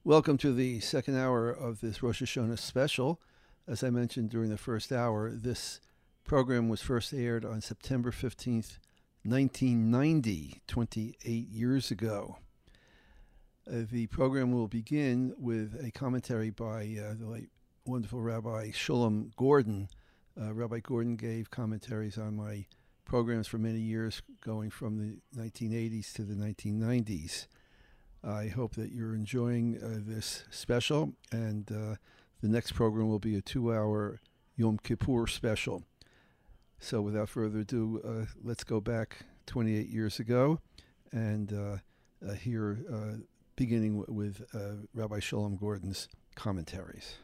Welcome to the second hour of this Rosh Hashanah special. As I mentioned during the first hour, this program was first aired on September 15th, 1990, 28 years ago. The program will begin with a commentary by the late wonderful Rabbi Sholem Gordon. Rabbi Gordon gave commentaries on my programs for many years, going from the 1980s to the 1990s. I hope that you're enjoying this special, and the next program will be a 2-hour Yom Kippur special. So without further ado, let's go back 28 years ago and hear, beginning with Rabbi Sholem Gordon's commentaries.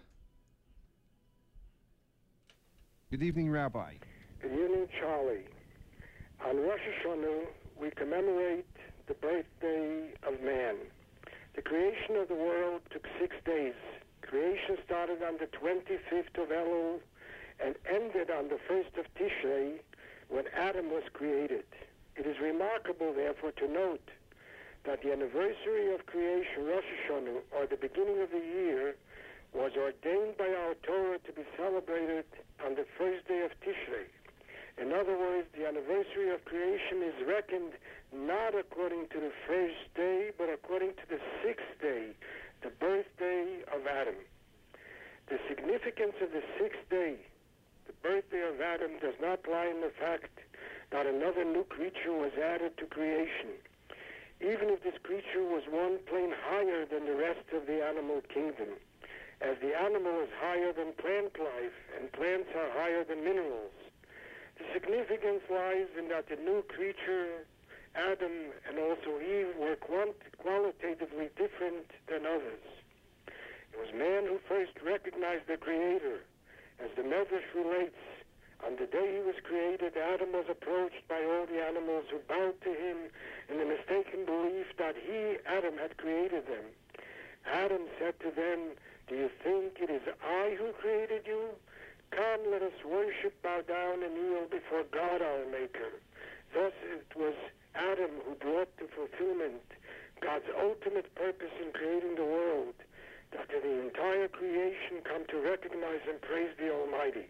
Good evening, Rabbi. Good evening, Charlie. On Rosh Hashanah, we commemorate the birthday of man. The creation of the world took 6 days. Creation started on the 25th of Elul and ended on the 1st of Tishrei, when Adam was created. It is remarkable, therefore, to note that the anniversary of creation, Rosh Hashanah, or the beginning of the year, was ordained by our Torah to be celebrated on the first day of Tishrei. In other words, the anniversary of creation is reckoned not according to the first day, but according to the 6th day, the birthday of Adam. The significance of the 6th day, the birthday of Adam, does not lie in the fact that another new creature was added to creation, even if this creature was one plane higher than the rest of the animal kingdom, as the animal is higher than plant life, and plants are higher than minerals. The significance lies in that the new creature, Adam and also Eve, were qualitatively different than others. It was man who first recognized the Creator. As the Medrash relates, on the day he was created, Adam was approached by all the animals who bowed to him in the mistaken belief that he, Adam, had created them. Adam said to them, "Do you think it is I who created you? Come, let us worship, bow down, and kneel before God our Maker." Thus it was Adam who brought to fulfillment God's ultimate purpose in creating the world, that the entire creation come to recognize and praise the Almighty.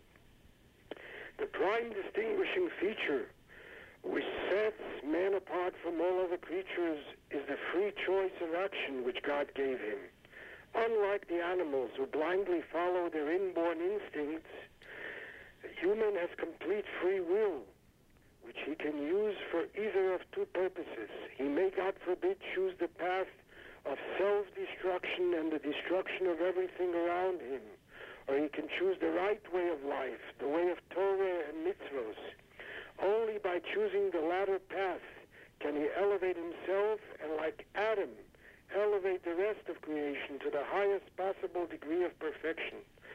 The prime distinguishing feature which sets man apart from all other creatures is the free choice of action which God gave him. Unlike the animals who blindly follow their inborn instincts, the human has complete free will, which he can use for either of two purposes. He may, God forbid, choose the path of self-destruction and the destruction of everything around him, or he can choose the right way of life, the way of Torah and mitzvos. Only by choosing the latter path can he elevate himself and, like Adam, elevate the rest of creation to the highest possible degree of perfection.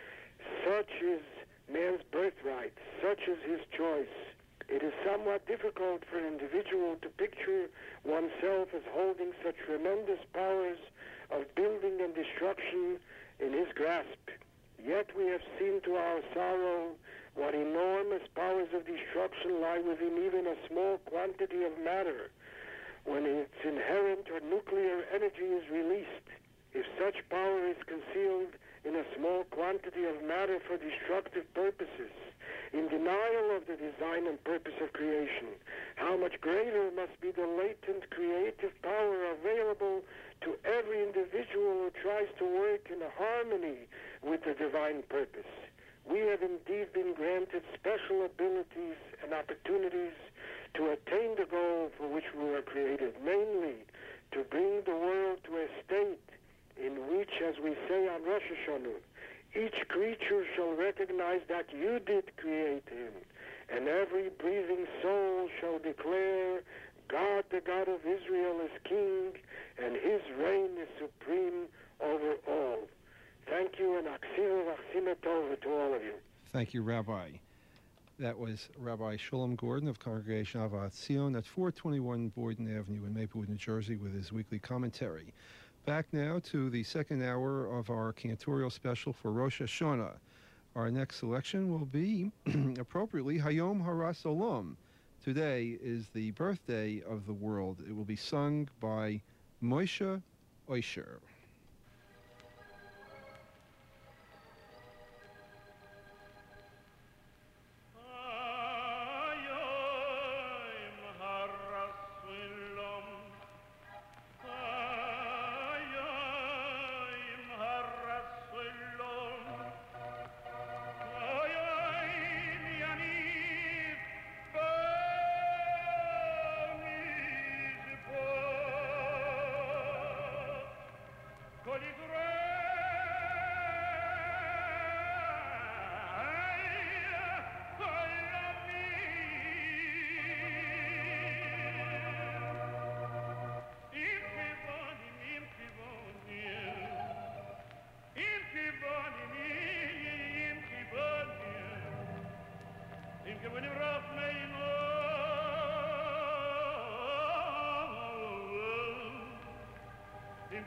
Such is man's birthright, such is his choice. It is somewhat difficult for an individual to picture oneself as holding such tremendous powers of building and destruction in his grasp. Yet we have seen to our sorrow what enormous powers of destruction lie within even a small quantity of matter, when its inherent or nuclear energy is released. If such power is concealed in a small quantity of matter for destructive purposes, in denial of the design and purpose of creation, how much greater must be the latent creative power available to every individual who tries to work in harmony with the divine purpose. We have indeed been granted special abilities and opportunities to attain the goal for which we were created, namely to bring the world to a state in which, as we say on Rosh Hashanah, each creature shall recognize that you did create him, and every breathing soul shall declare, God, the God of Israel, is king, and his reign is supreme over all. Thank you, and Aksiva Vachsima Tova to all of you. Thank you, Rabbi. That was Rabbi Sholem Gordon of Congregation Avat Zion at 421 Boyden Avenue in Maplewood, New Jersey, with his weekly commentary. Back now to the second hour of our cantorial special for Rosh Hashanah. Our next selection will be, appropriately, Hayom Haras Olam. Today is the birthday of the world. It will be sung by Moshe Oisher.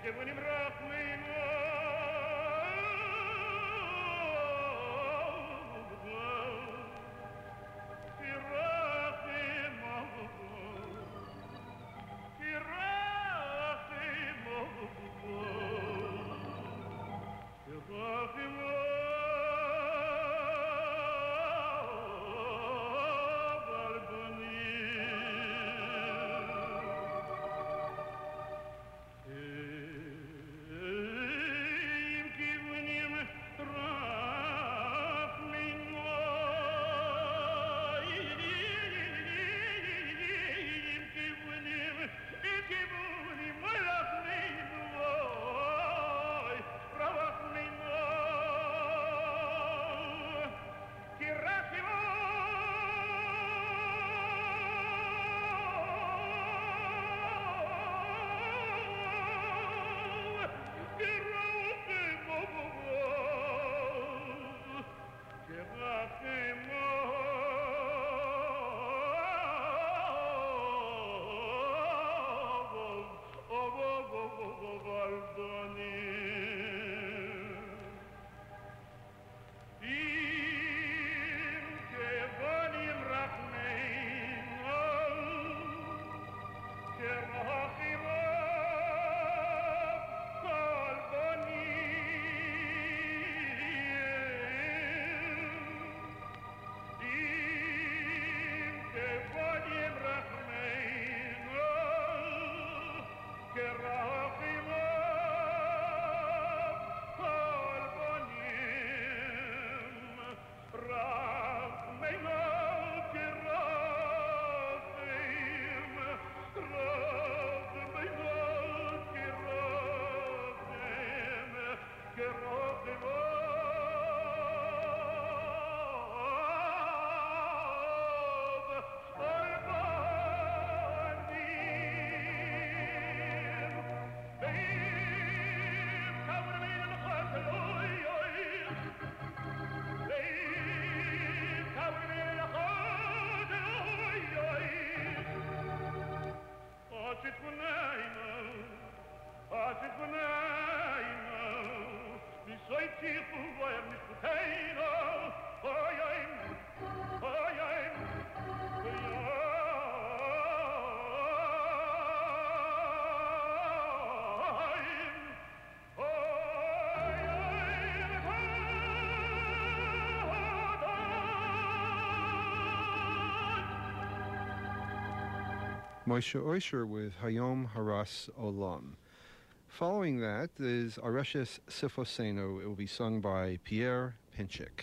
Moshe Oisher with Hayom Haras Olam. Following that is Areshes Sifoseno. It will be sung by Pierre Pinchik.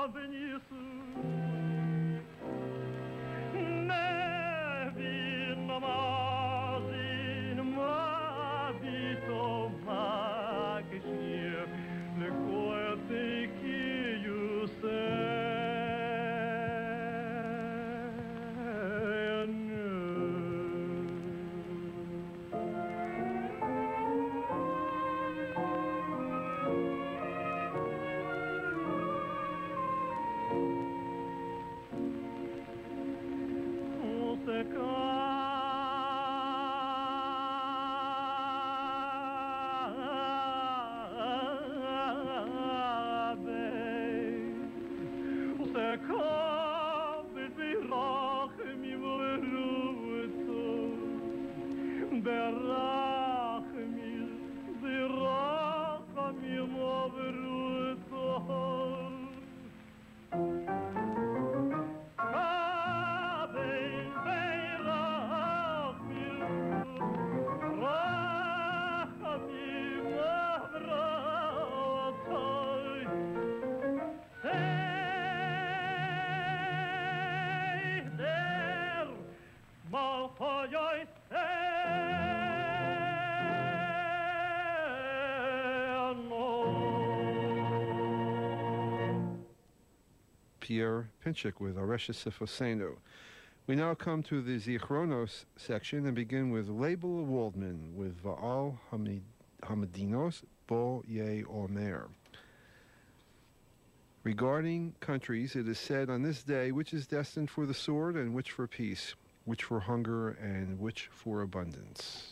Pierre Pinchik with Aresha Sifosenu. We now come to the Zichronos section and begin with Label Waldman with Va'al Hamadinos Bo Ye Omer. Regarding countries, it is said on this day which is destined for the sword and which for peace, which for hunger and which for abundance.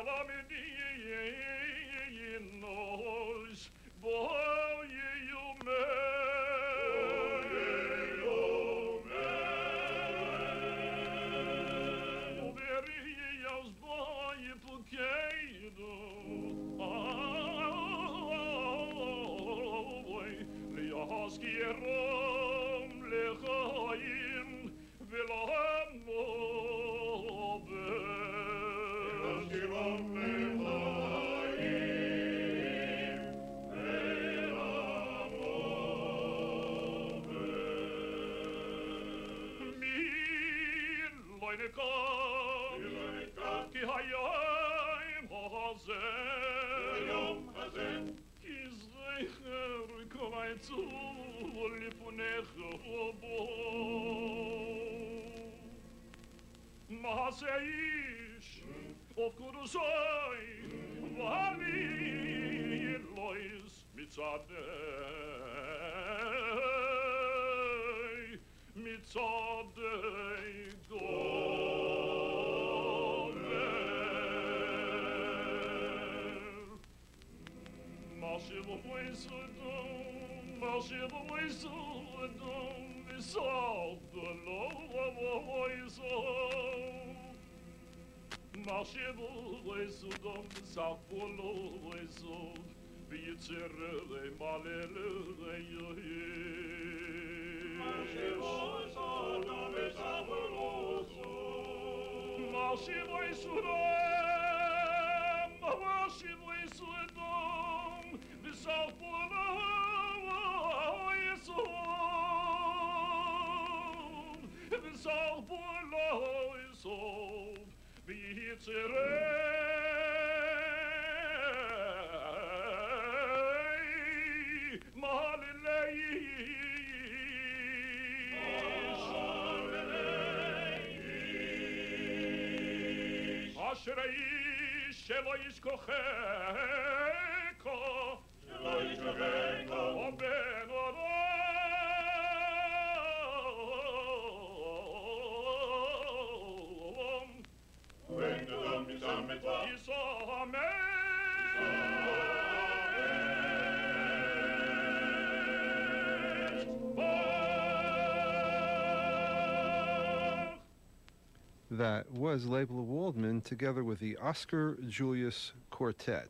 That was Leibler Waldman together with the Oscar Julius Quartet.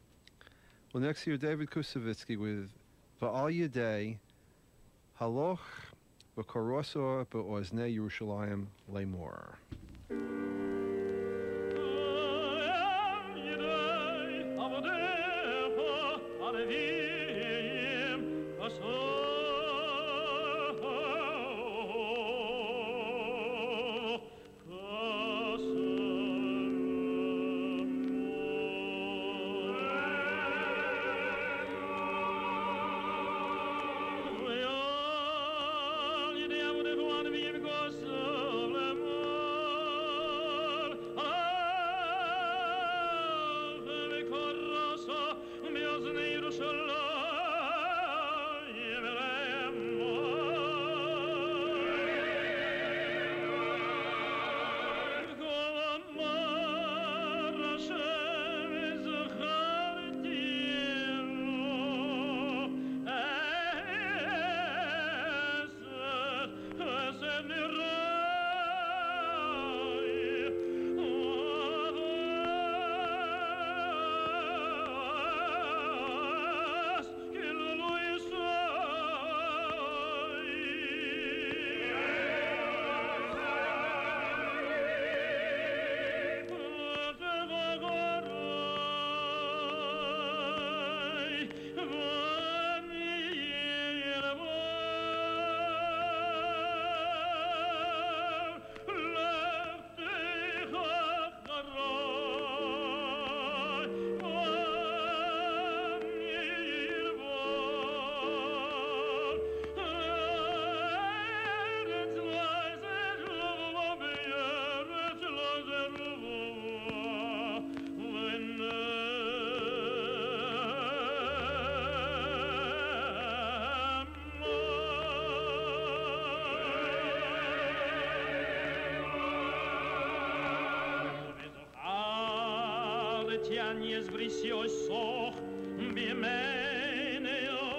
Well, next here, David Kusevitsky with Va'al Yedei Haloch B'Korosor B'Oznei Yerushalayim Lemor. Yerushalayim Tiagnes bricios soch bimene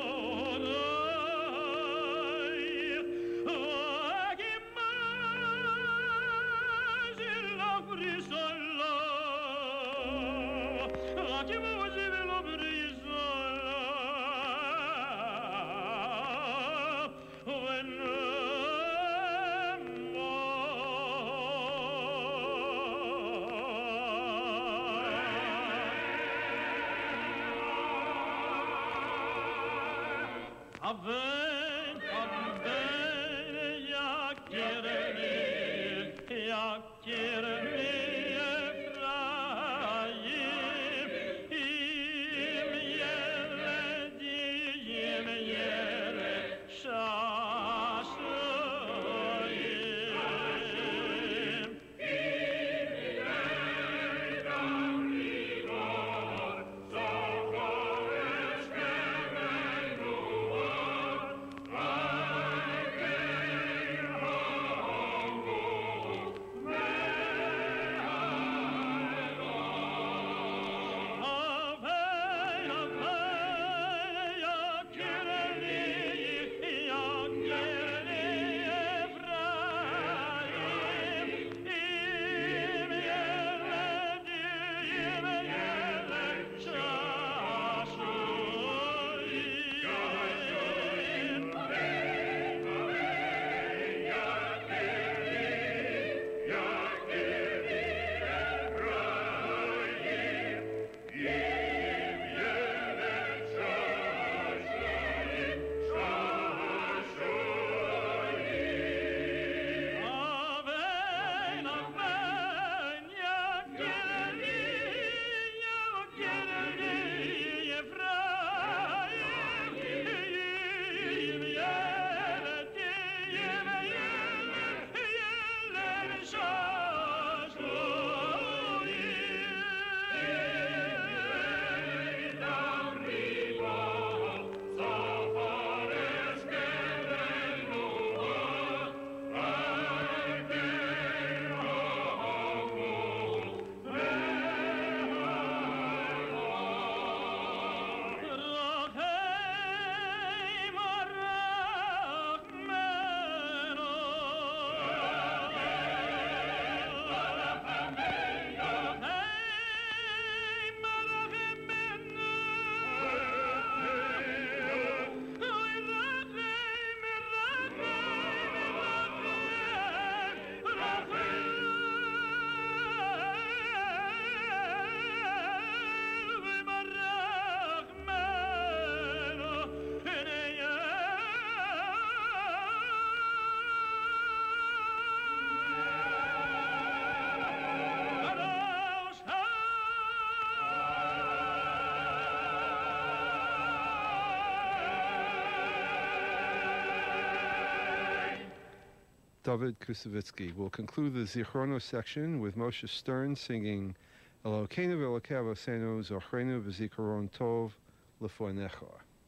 David Kusevitsky will conclude the Zichrono section with Moshe Stern singing Elokeinu v'Elokei Avosenu Zochreinu v'Zikaron Tov Lefonecha.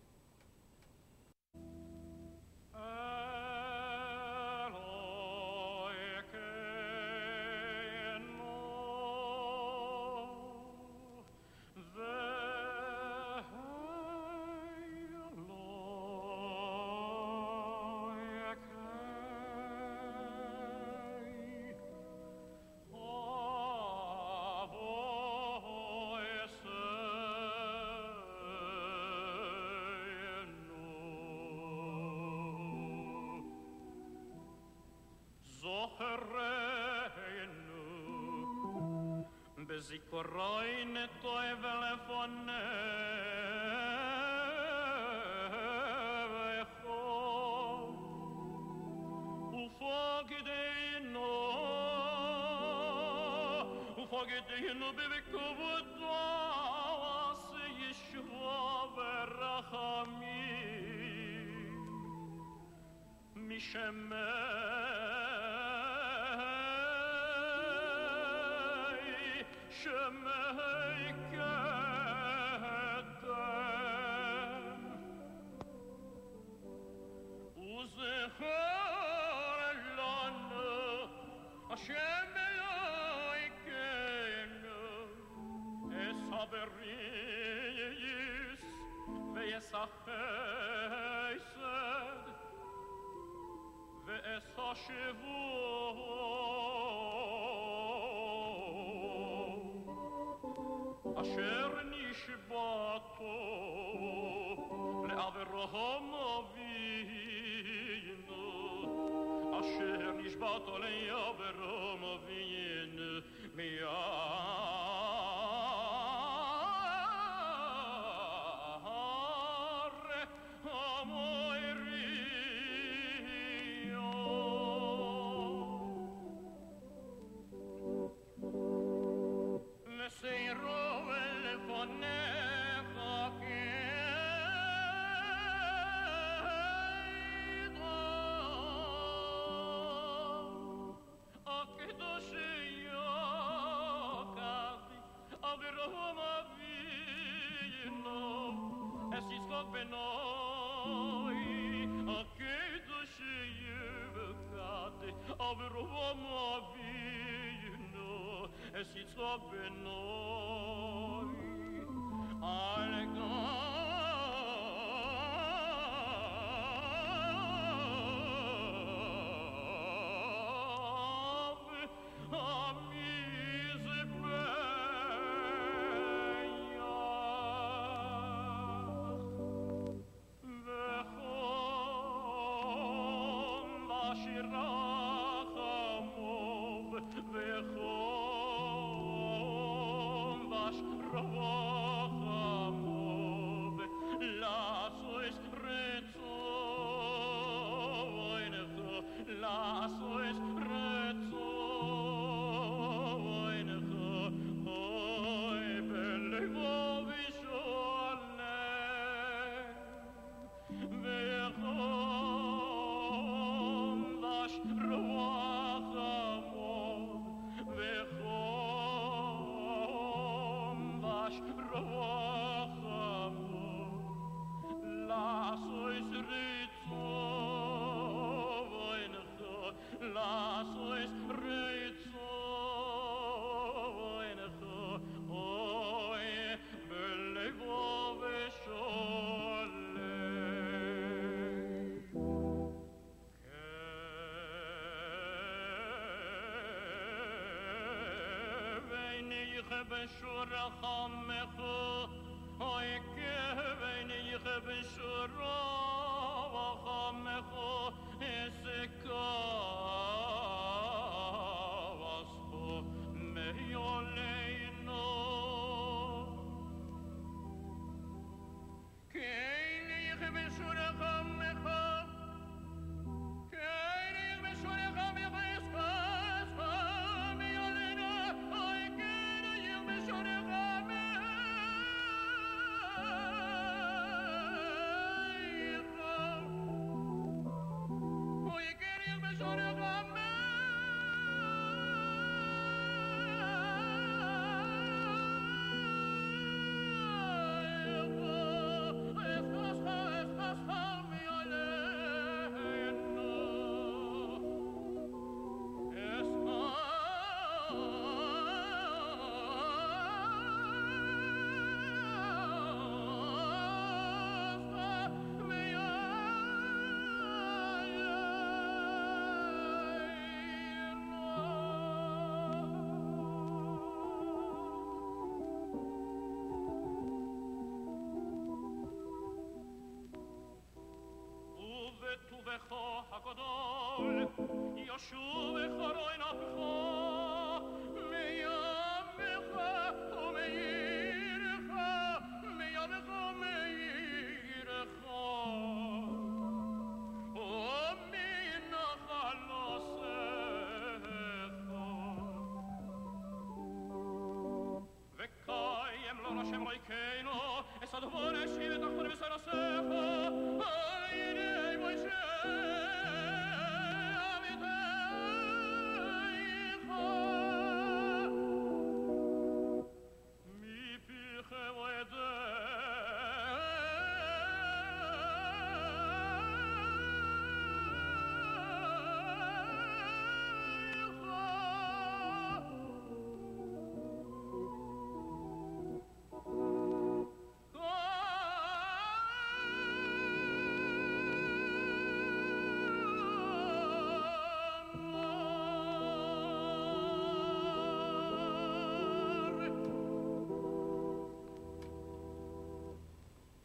Zikoroin toivele fonevecho ufogedino bevekuvudvas Yeshua verachamim Mishemei Shemei kedem Uzechor lanu Hashem Elokeinu Es veris ve'esachesed ve'esashevu asher nishbato le'avraham avinu asher nishbato le'avraham avinu Avraham Avinu es Yitzchak benoi al gav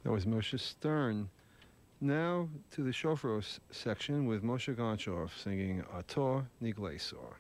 That was Moshe Stern. Now to the Shofros section with Moshe Gonchov singing Ator Nigleisor.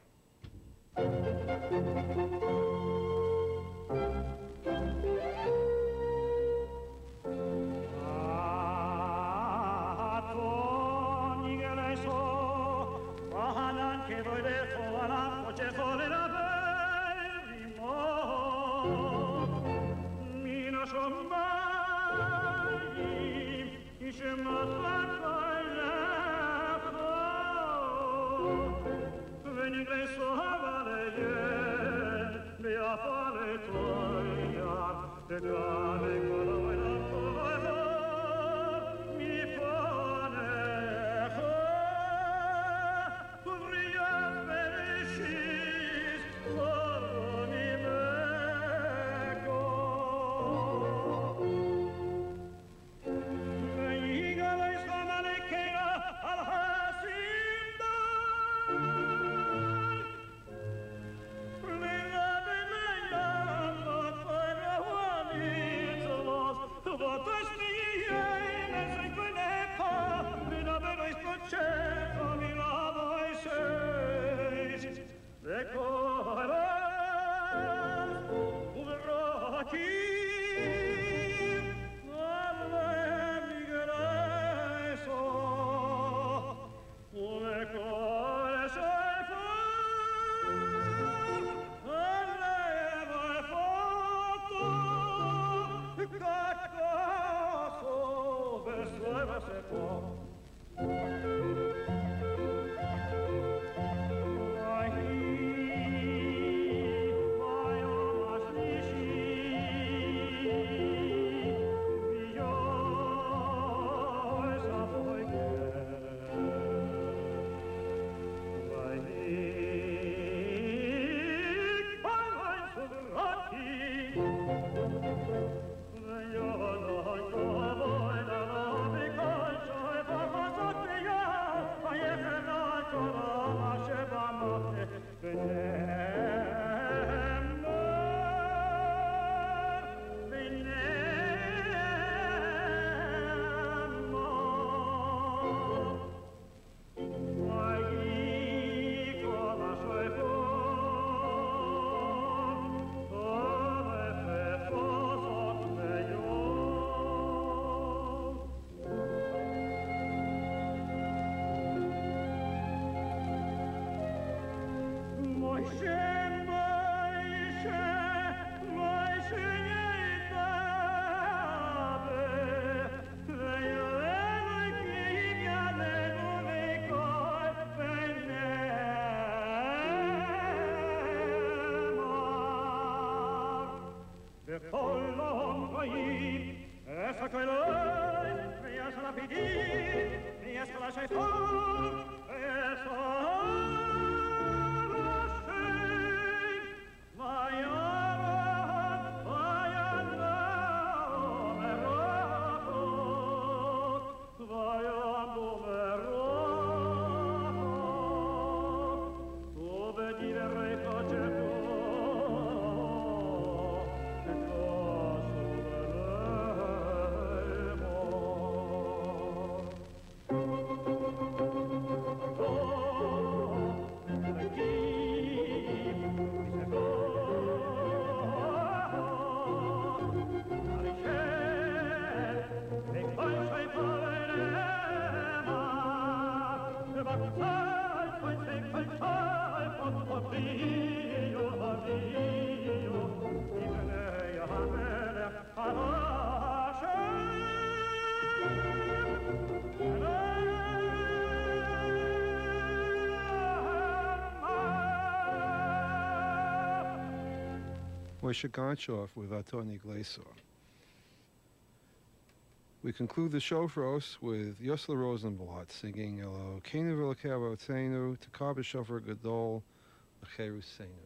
Moshe Gonchov with Ator Nigleisor. We conclude the show for us with Yosla Rosenblatt singing Elokeinu v'Elokei Avotzeinu Tekar b'Shofar Gadol L'Cheruseinu.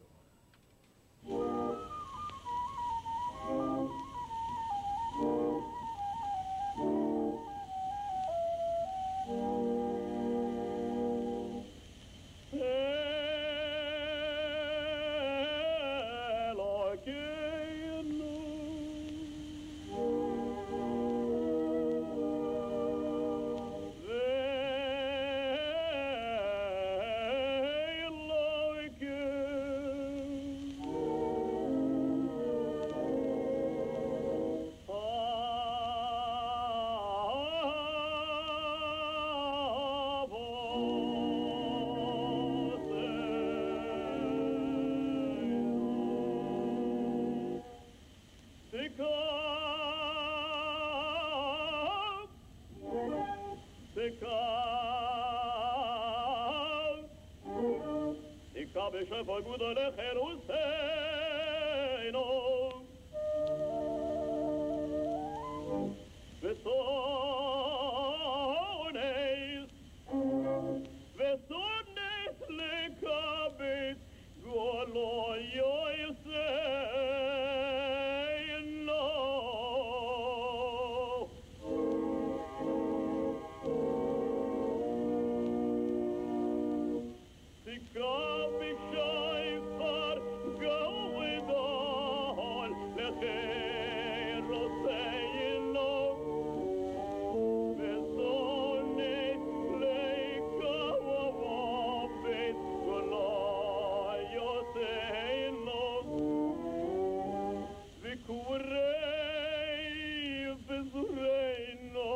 ושפגו לחירותנו וסונס לקבץ גולו יויסנו תקרא בשייפר גאודל לחירותנו וסונס לקבץ גולו יויסנו וקורי בזורנו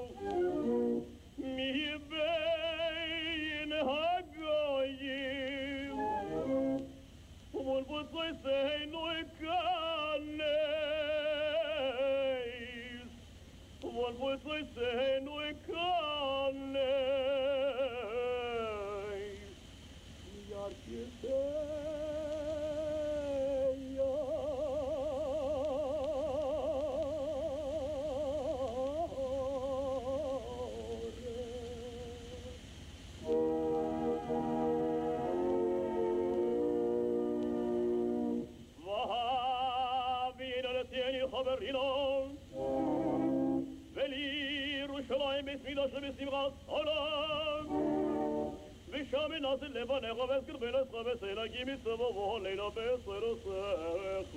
מבין הגויים ובולבוסנו יקנס ובולבוסנו יקנס חברינו ולירושלים בסמידוש ובשמחת עולם ושם נעשה לבנך וסקרבנך וסלגים מסבבו לילה בסרוסך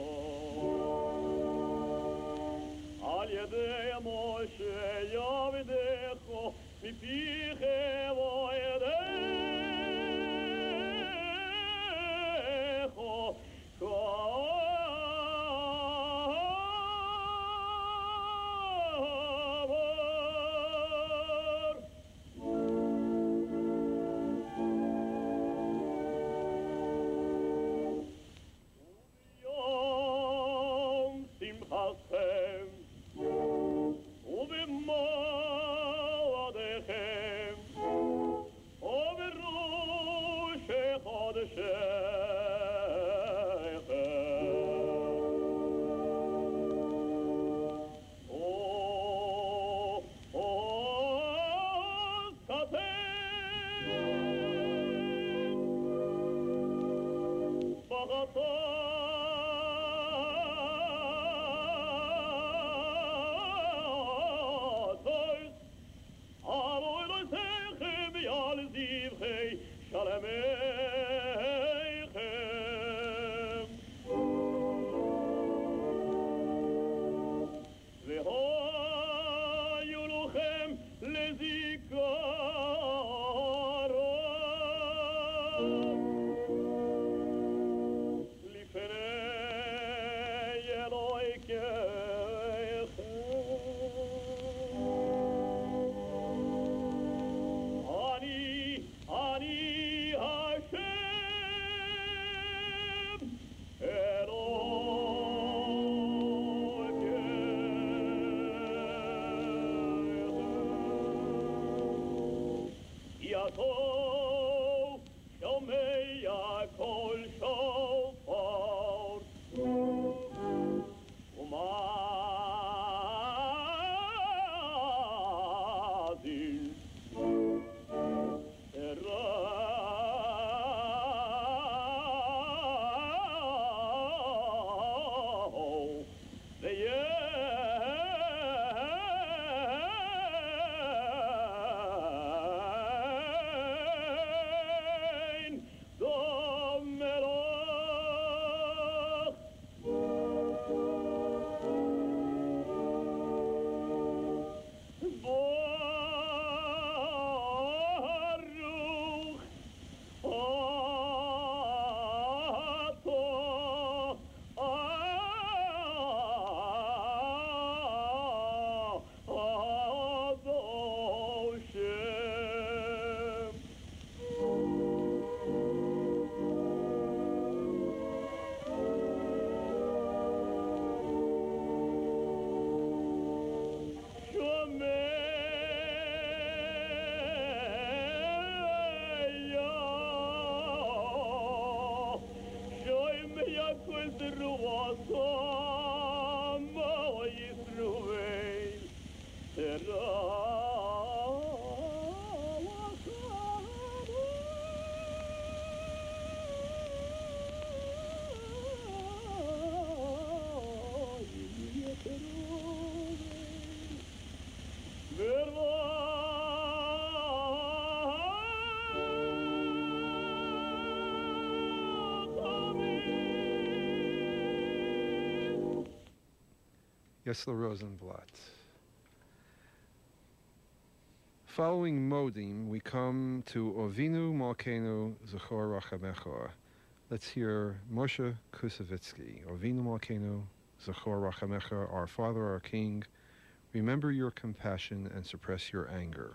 על ידי משה יעבדך מפיכם וידך ובמועדיכם Yesler Rosenblatt. Following Modim, we come to Ovinu Malkeinu Zechor Rachamecha. Let's hear Moshe Kusevitsky. Ovinu Malkeinu Zechor Rachamecha, our Father, our King, remember your compassion and suppress your anger.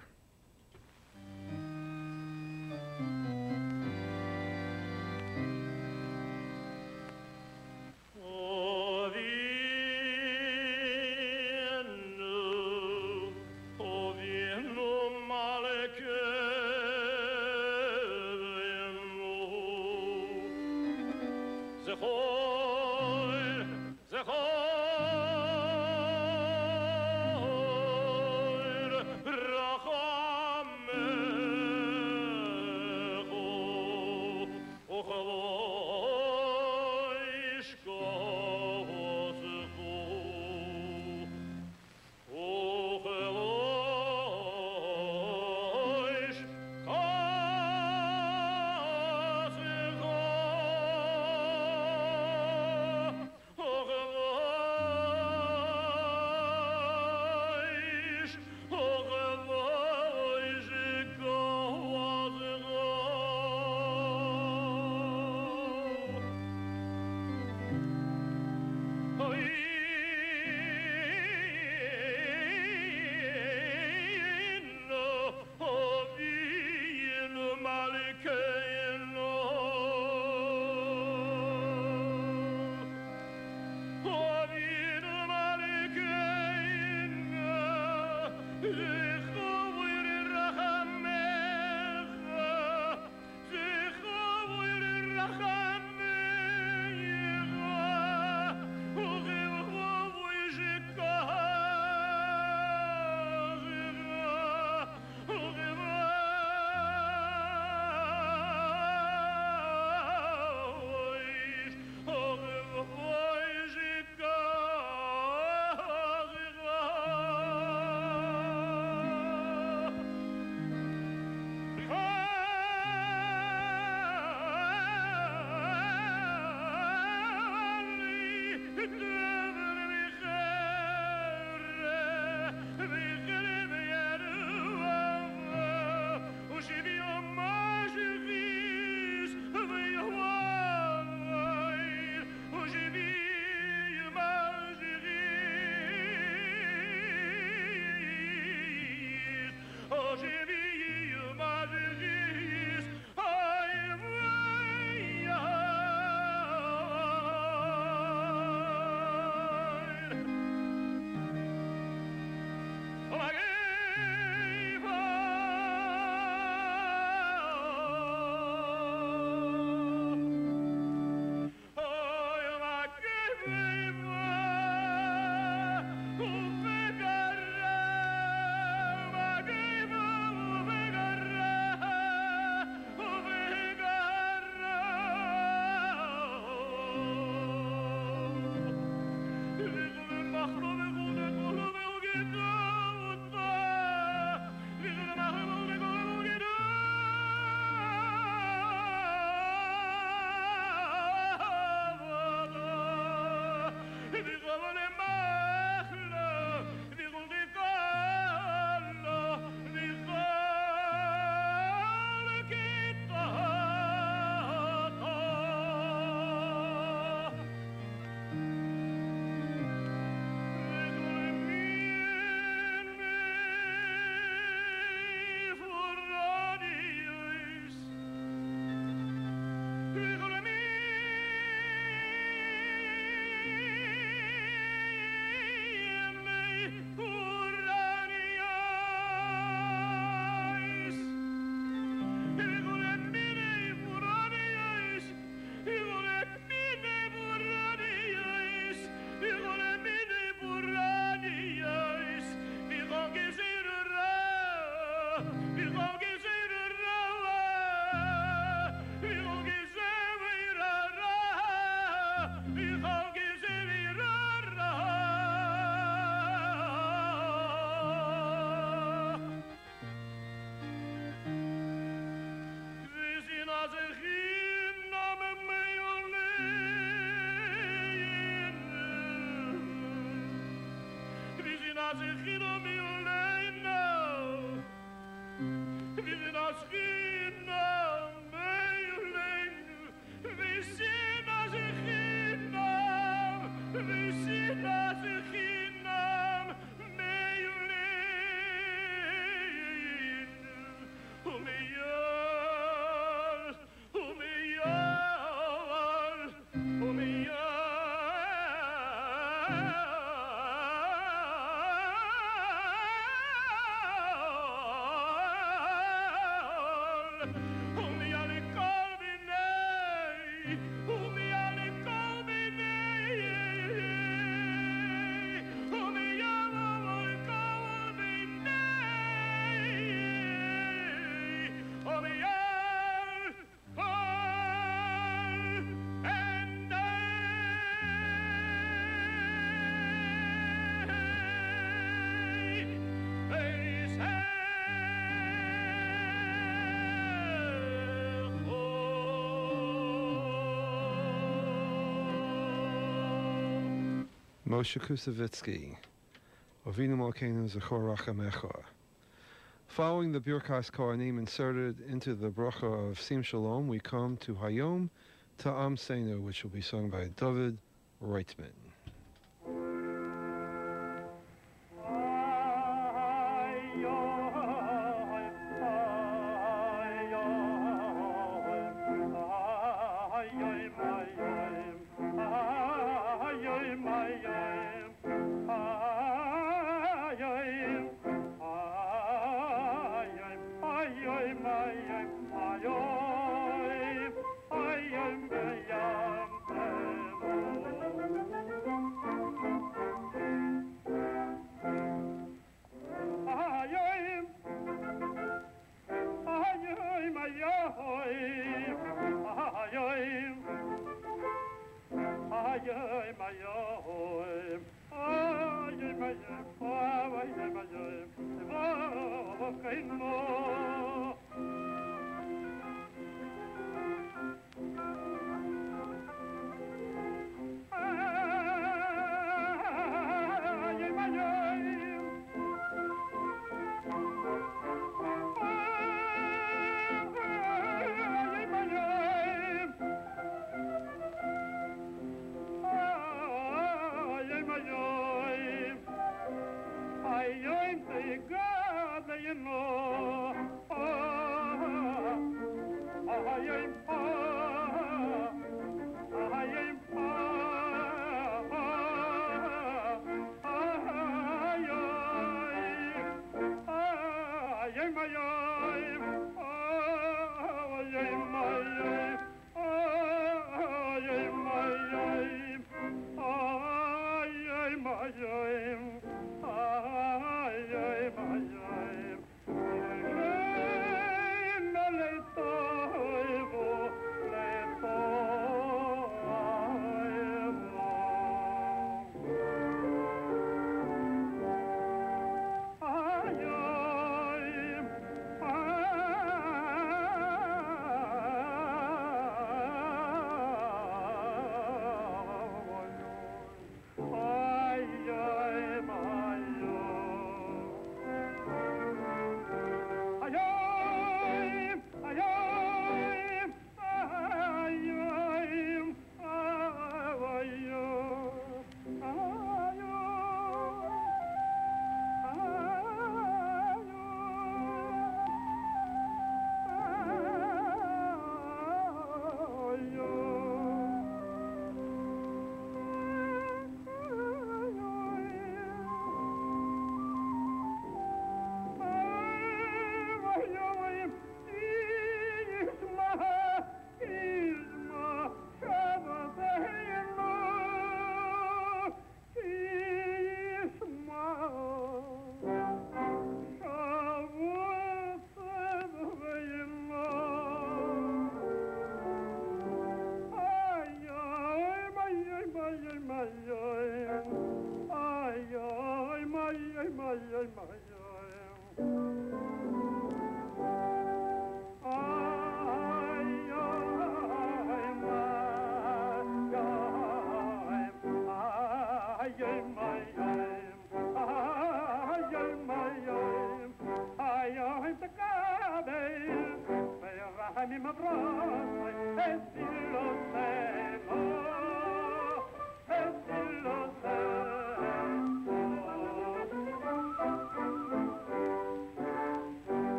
Moshe Kusevitsky, Avinu Malkeinu Zechor Rachamecha. Following the Birkas Kohanim inserted into the bracha of Sim Shalom, we come to Hayom Ta'am Seinu, which will be sung by David Reitman.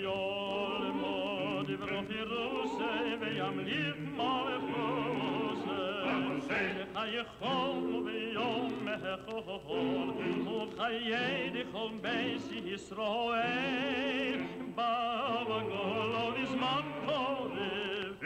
Am lieb mal ויכול ביום החול וחיי דכל בית ישראל בא בגול בזמן קורב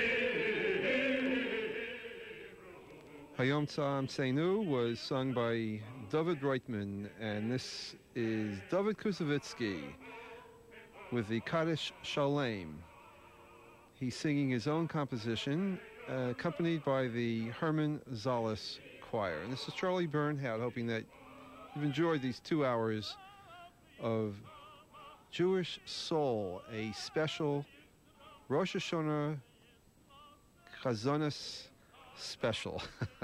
Hayom Tzam Seinu was sung by David Reitman, and this is David Kusevitsky with the Kaddish Shalem. He's singing his own composition, accompanied by the Herman Zalis Choir. And this is Charlie Bernhardt, hoping that you've enjoyed these 2 hours of Jewish Soul, a special Rosh Hashanah Chazonis special.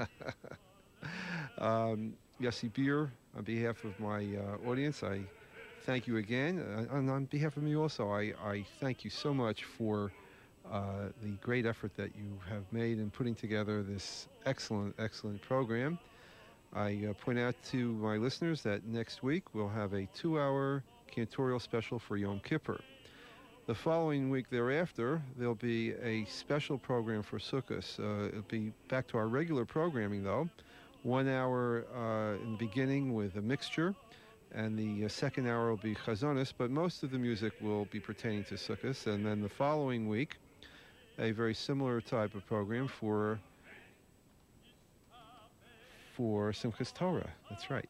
Yossi Beer, on behalf of my audience, I thank you again. And on behalf of me also, I thank you so much for the great effort that you have made in putting together this excellent, excellent program. I point out to my listeners that next week we'll have a 2-hour cantorial special for Yom Kippur. The following week thereafter, there'll be a special program for Sukkot. It'll be back to our regular programming, though. 1 hour in the beginning with a mixture, and the second hour will be Chazonis, but most of the music will be pertaining to Sukkot. And then the following week, a very similar type of program for Simchas Torah. That's right.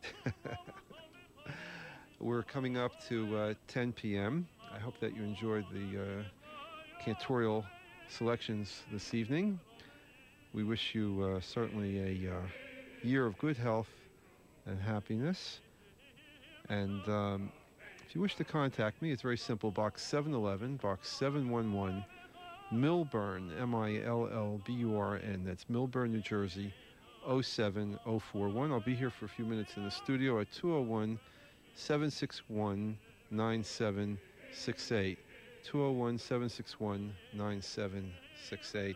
We're coming up to 10 p.m. I hope that you enjoyed the cantorial selections this evening. We wish you certainly a year of good health and happiness. And if you wish to contact me, it's very simple. Box 711, Box 711, Millburn, Millburn. That's Millburn, New Jersey, 07041. I'll be here for a few minutes in the studio at 201-761-9768. 201-761-9768.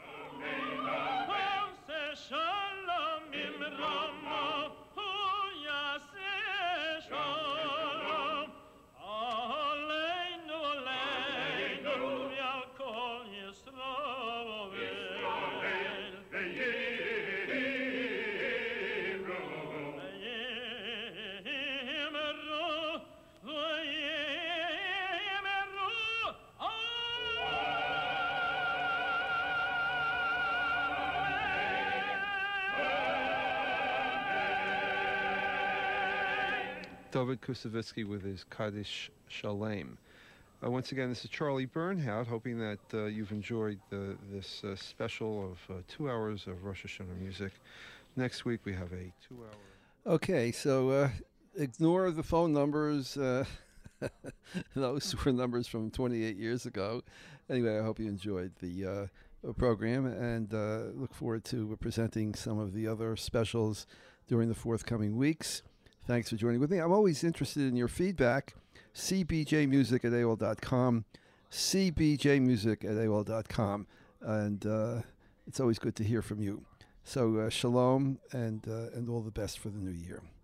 David Kusevitsky with his Kaddish Shalem. Once again, this is Charlie Bernhardt, hoping that you've enjoyed this special of 2 hours of Rosh Hashanah music. Next week we have a 2-hour... Okay, so ignore the phone numbers. Those were numbers from 28 years ago. Anyway, I hope you enjoyed the program, and look forward to presenting some of the other specials during the forthcoming weeks. Thanks for joining with me. I'm always interested in your feedback. cbjmusic@aol.com, cbjmusic@aol.com, and it's always good to hear from you. So shalom and all the best for the new year.